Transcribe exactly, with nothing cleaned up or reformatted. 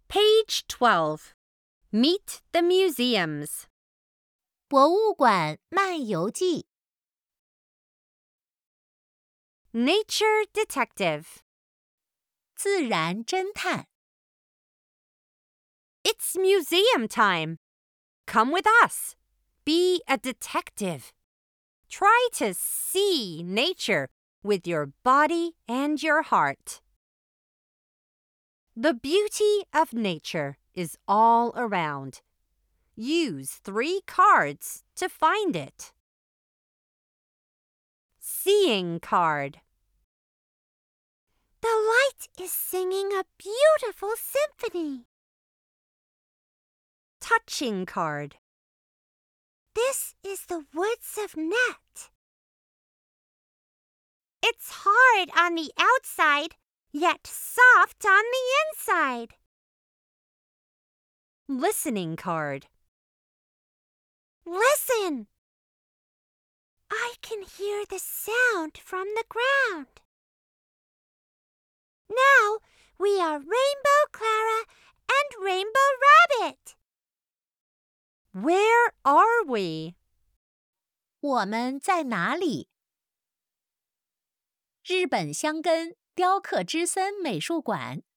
Page twelve. Meet the museums. 博物馆漫游记 Nature detective. 自然侦探 It's museum time. Come with us. Be a detective. Try to see nature with your body and your heart. The beauty of nature is all around. Use three cards to find it. Seeing card. The light is singing a beautiful symphony. Touching card. This is the woods of Net. It's hard on the outside, yet soft on the inside. Listening card. Listen! I can hear the sound from the ground. Now we are Rainbow Clara and Rainbow Rabbit. Where are we? 我们在哪里？日本箱根雕刻之森美术馆